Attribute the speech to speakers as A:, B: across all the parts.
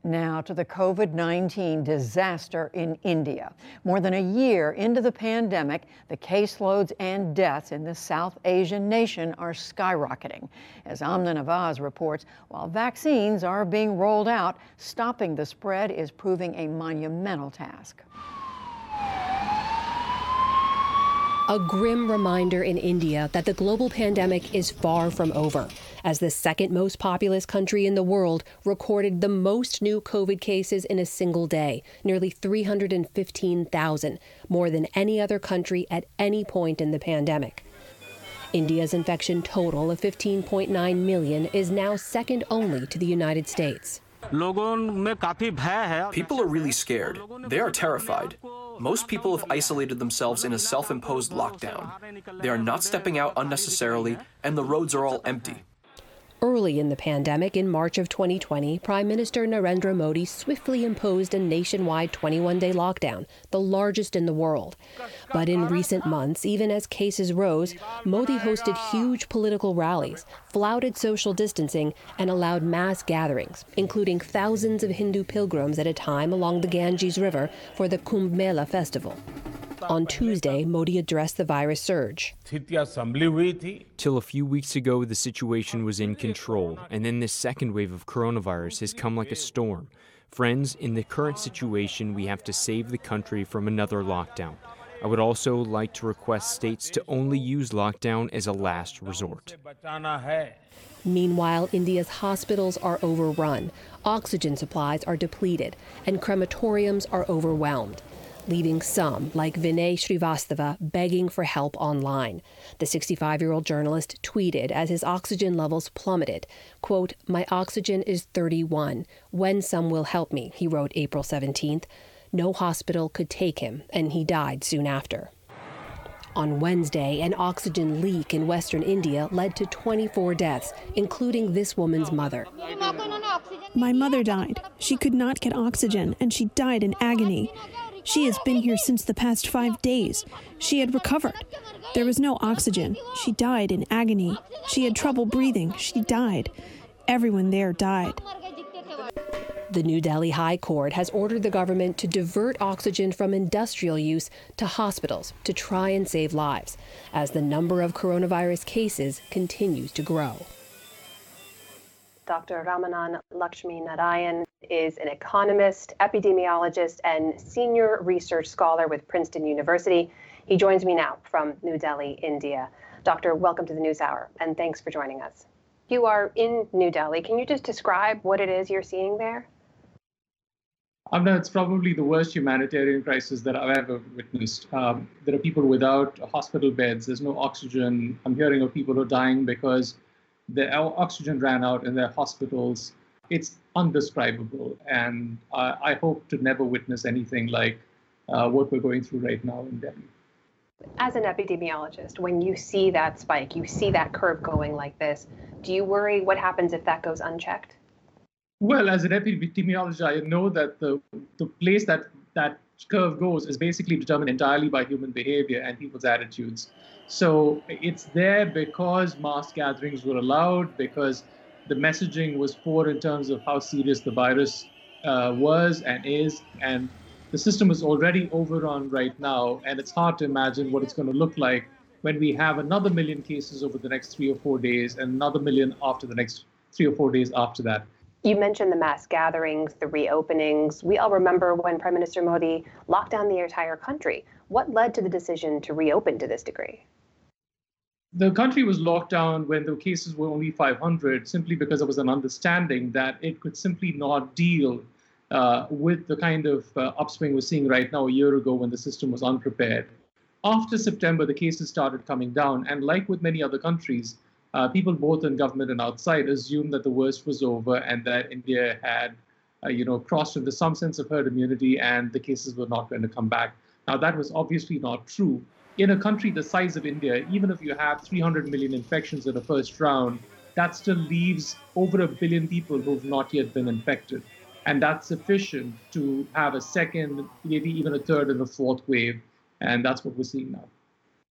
A: Now to the COVID-19 disaster in India. More than a year into the pandemic, the caseloads and deaths in this South Asian nation are skyrocketing. As Amna Nawaz reports, while vaccines are being rolled out, stopping the spread is proving a monumental task.
B: A grim reminder in India that the global pandemic is far from over, as the second most populous country in the world recorded the most new COVID cases in a single day, nearly 315,000, more than any other country at any point in the pandemic. India's infection total of 15.9 million is now second only to the United States.
C: People are really scared. They are terrified. Most people have isolated themselves in a self-imposed lockdown. They are not stepping out unnecessarily, and the roads are all empty.
B: Early in the pandemic, in March of 2020, Prime Minister Narendra Modi swiftly imposed a nationwide 21-day lockdown, the largest in the world. But in recent months, even as cases rose, Modi hosted huge political rallies, flouted social distancing, and allowed mass gatherings, including thousands of Hindu pilgrims at a time along the Ganges River for the Kumbh Mela festival. On Tuesday, Modi addressed the virus surge.
D: Till a few weeks ago, the situation was in control, and then this second wave of coronavirus has come like a storm. Friends, in the current situation, we have to save the country from another lockdown. I would also like to request states to only use lockdown as a last resort.
B: Meanwhile, India's hospitals are overrun, oxygen supplies are depleted, and crematoriums are overwhelmed, leaving some, like Vinay Srivastava, begging for help online. The 65-year-old journalist tweeted as his oxygen levels plummeted, quote, "My oxygen is 31. When some will help me," he wrote April 17th. No hospital could take him, and he died soon after. On Wednesday, an oxygen leak in western India led to 24 deaths, including this woman's mother.
E: My mother died. She could not get oxygen, and she died in agony. She has been here since the past 5 days. She had recovered. There was no oxygen. She died in agony. She had trouble breathing. She died. Everyone there died.
B: The New Delhi High Court has ordered the government to divert oxygen from industrial use to hospitals to try and save lives, as the number of coronavirus cases continues to grow.
F: Dr. Ramanan Lakshmi Narayan is an economist, epidemiologist, and senior research scholar with Princeton University. He joins me now from New Delhi, India. Doctor, welcome to the NewsHour, and thanks for joining us. You are in New Delhi. Can you just describe what it is you're seeing there?
G: Amna, it's probably the worst humanitarian crisis that I've ever witnessed. There are people without hospital beds. There's no oxygen. I'm hearing of people who are dying because the oxygen ran out in their hospitals. It's undescribable, and I hope to never witness anything like what we're going through right now in Delhi.
F: As an epidemiologist, when you see that spike, you see that curve going like this, do you worry what happens if that goes unchecked?
G: Well, as an epidemiologist, I know that the place that curve goes is basically determined entirely by human behavior and people's attitudes. So it's there because mass gatherings were allowed, because the messaging was poor in terms of how serious the virus was and is, and the system is already overrun right now, and it's hard to imagine what it's going to look like when we have another million cases over the next 3 or 4 days and another million after the next 3 or 4 days after that.
F: You mentioned the mass gatherings, the reopenings. We all remember when Prime Minister Modi locked down the entire country. What led to the decision to reopen to this degree?
G: The country was locked down when the cases were only 500, simply because there was an understanding that it could simply not deal with the kind of upswing we're seeing right now a year ago when the system was unprepared. After September, the cases started coming down, and like with many other countries, people both in government and outside assumed that the worst was over and that India had, crossed into some sense of herd immunity and the cases were not going to come back. Now, that was obviously not true. In a country the size of India, even if you have 300 million infections in the first round, that still leaves over 1 billion people who've not yet been infected. And that's sufficient to have a second, maybe even a third and a fourth wave. And that's what we're seeing now.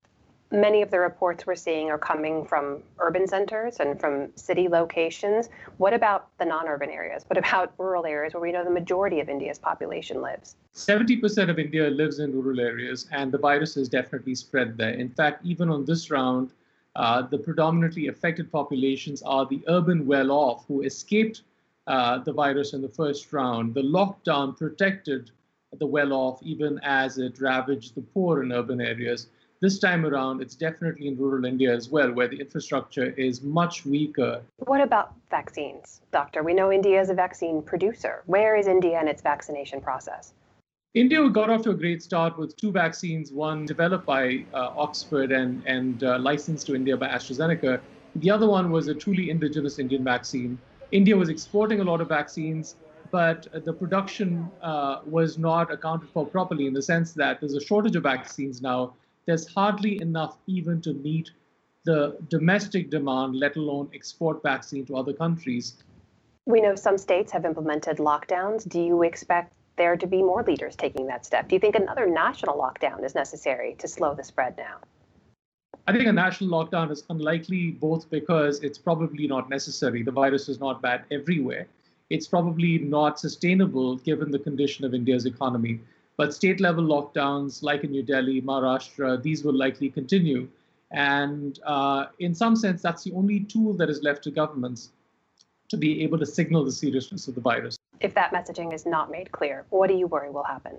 F: Many of the reports we're seeing are coming from urban centers and from city locations. What about the non-urban areas? What about rural areas where we know the majority of India's population lives?
G: 70% of India lives in rural areas, and the virus is definitely spread there. In fact, even on this round, the predominantly affected populations are the urban well-off who escaped the virus in the first round. The lockdown protected the well-off even as it ravaged the poor in urban areas. This time around, it's definitely in rural India as well, where the infrastructure is much weaker.
F: What about vaccines, Doctor? We know India is a vaccine producer. Where is India in its vaccination process?
G: India got off to a great start with 2 vaccines, one developed by Oxford and licensed to India by AstraZeneca. The other one was a truly indigenous Indian vaccine. India was exporting a lot of vaccines, but the production was not accounted for properly in the sense that there's a shortage of vaccines now. There's hardly enough even to meet the domestic demand, let alone export vaccine to other countries.
F: We know some states have implemented lockdowns. Do you expect there to be more leaders taking that step? Do you think another national lockdown is necessary to slow the spread now?
G: I think a national lockdown is unlikely, both because it's probably not necessary. The virus is not bad everywhere. It's probably not sustainable given the condition of India's economy. But state-level lockdowns, like in New Delhi, Maharashtra, these will likely continue. And in some sense, that's the only tool that is left to governments to be able to signal the seriousness of the virus.
F: If that messaging is not made clear, what do you worry will happen?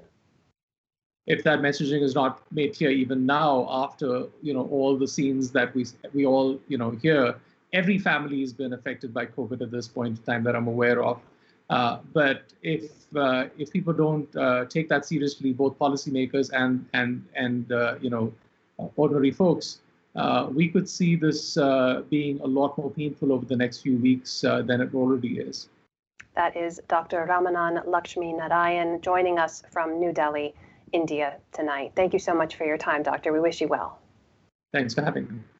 G: If that messaging is not made clear even now, after all the scenes that we all hear, every family has been affected by COVID at this point in time that I'm aware of. But if people don't take that seriously, both policymakers and ordinary folks, we could see this being a lot more painful over the next few weeks than it already is.
F: That is Dr. Ramanan Lakshminarayan joining us from New Delhi, India tonight. Thank you so much for your time, Doctor. We wish you well.
G: Thanks for having me.